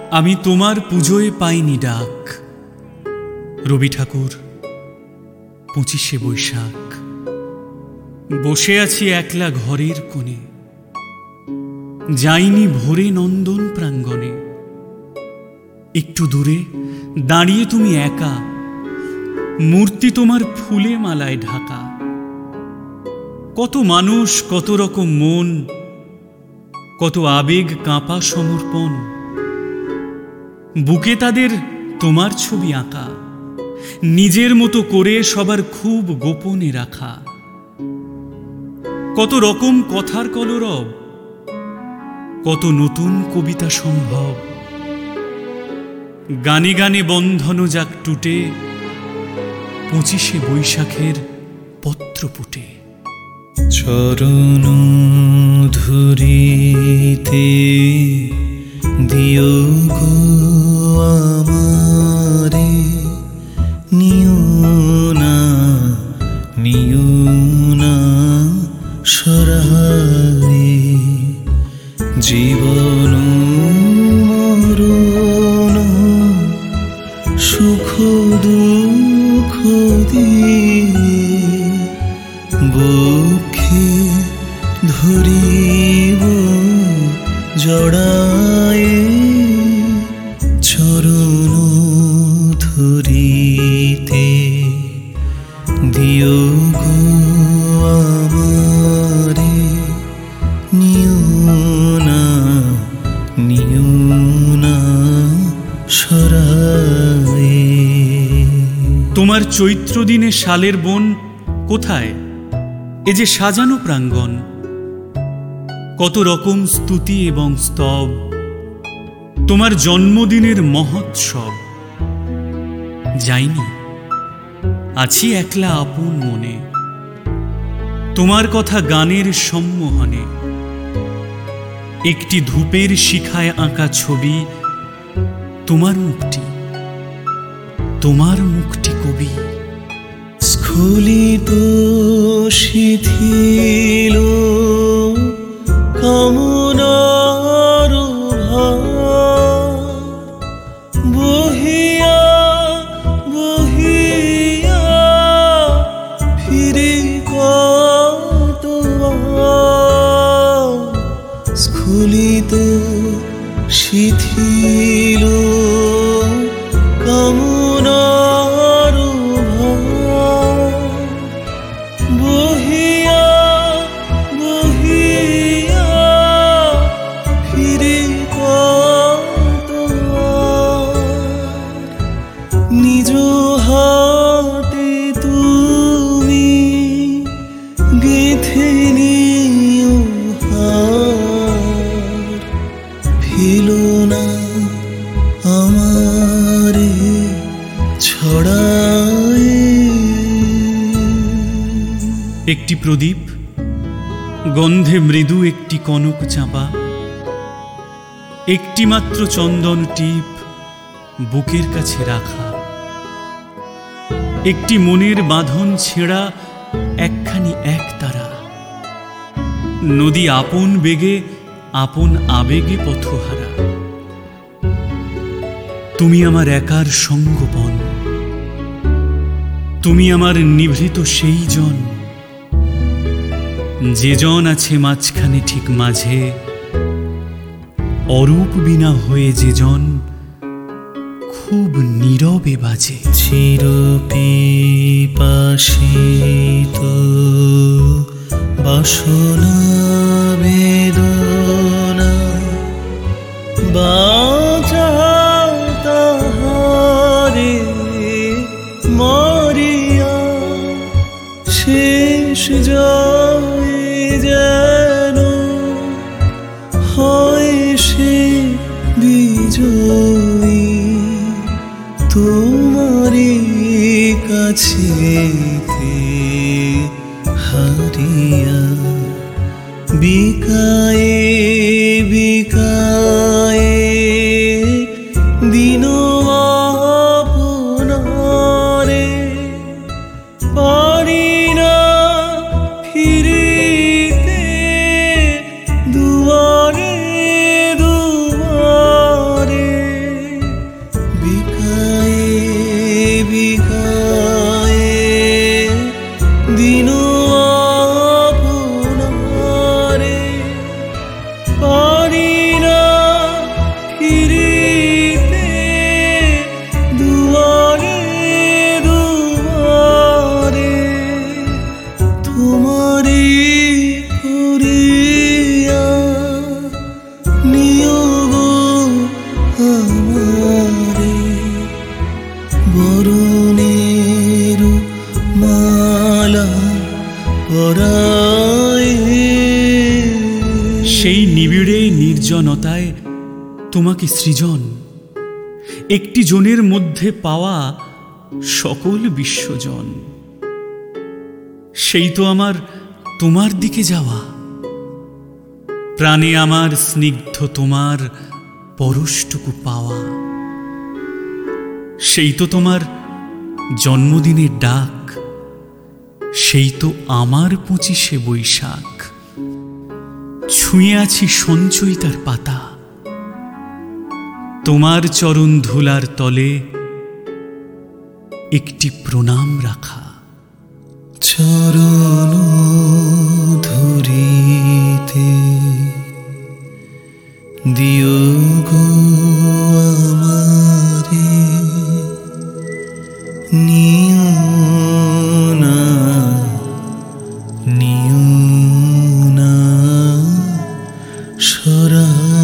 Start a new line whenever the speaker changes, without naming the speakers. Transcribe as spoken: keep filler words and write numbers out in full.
আমি তোমার পুজোয় পাইনি ডাক। রবি ঠাকুর, পঁচিশে বৈশাখ। বসে আছি একলা ঘরের কোণে, যাইনি ভোরে নন্দন প্রাঙ্গণে। একটু দূরে দাঁড়িয়ে তুমি একা, মূর্তি তোমার ফুলে মালায় ঢাকা। কত মানুষ, কত রকম মন, কত আবেগ কাঁপা সমর্পণ। বুকে তাদের তোমার ছবি আঁকা, নিজের মতো করে সবার খুব গোপনে রাখা। কত রকম কথার কলরব, কত নতুন কবিতা সম্ভব। গানে গানে বন্ধন যাক টুটে, পঁচিশে বৈশাখের পত্রপুটে।
চরণ ধরিতে দিও গো আমারে, নিও না নিও না সরারে। জীবন মরণ সুখ দুঃখ দিয়ে বুকে ধরিব জড়ায়ে। চরণ ধরিতে দিও গো আমারে, নিও না নিও না সরায়ে।
তোমার চৈত্র দিনে শালের বন কোথায়? এ যে সাজানো প্রাঙ্গণ, কত রকম স্তুতি এবং স্তব। তোমার জন্মদিনের মহোৎসব। যাইনি, আছি একলা আপন মনে, তোমার কথা গানের সম্মোহনে। একটি ধূপের শিখায় আঁকা ছবি, তোমার মুখটি, তোমার মুখটি কবি।
স্খলিত শিথিল কামনার ভার, বহিয়া বহিয়া ফিরে কতবার। স্খলিত শিথিল কামনার ভার, বহিয়া বহিয়া ফিরে কতবার। নিজ হাতে তুমি গেঁথে নিও হার, ফেলো না আমারে ছড়ায়ে।
একটি প্রদীপ, গন্ধে মৃদু একটি কনক চাঁপা, একটি মাত্র চন্দন টিপ বুকের কাছে রাখা। একটি মনের বাঁধন ছেঁড়া একখানি এক তারা। নদী আপন বেগে আপন আবেগে পথহারা। তুমি আমার একার সঙ্গপন, তুমি আমার নিভৃত সেই জন, যে জন আছে মাঝখানে ঠিক মাঝে, অরূপ বিনা হয়ে যে জন খুব নীরবে বাজে।
চির পিপাসিত বাসনা বেদনা, বাঁচা তাহারে মরিয়া শেষ জয় যেন হয় সে বিজয়ী। তোমারি কাছেতে হারিয়া বিকায়ে বিকায়ে দিন আপনারে। পারি না ফিরিতে দুয়ারে দুয়ারে,
নিবিড়ে নির্জনতায় তোমাকে সৃজন, একটি জনের মধ্যে পাওয়া সকল বিশ্বজন। সেই তো আমার তোমার দিকে যাওয়া, প্রাণে আমার স্নিগ্ধ তোমার পরশটুকু পাওয়া। সেই তো তোমার জন্মদিনের ডাক, সেই তো আমার পঁচিশে বৈশাখ। ছুঁয়ে আছি সঞ্চয়িতার পাতা, তোমার চরণ ধুলার তলে একটি প্রণাম রাখা।
চরণ ধরিতে দিও গো আমারে, নিও না নিও না সরা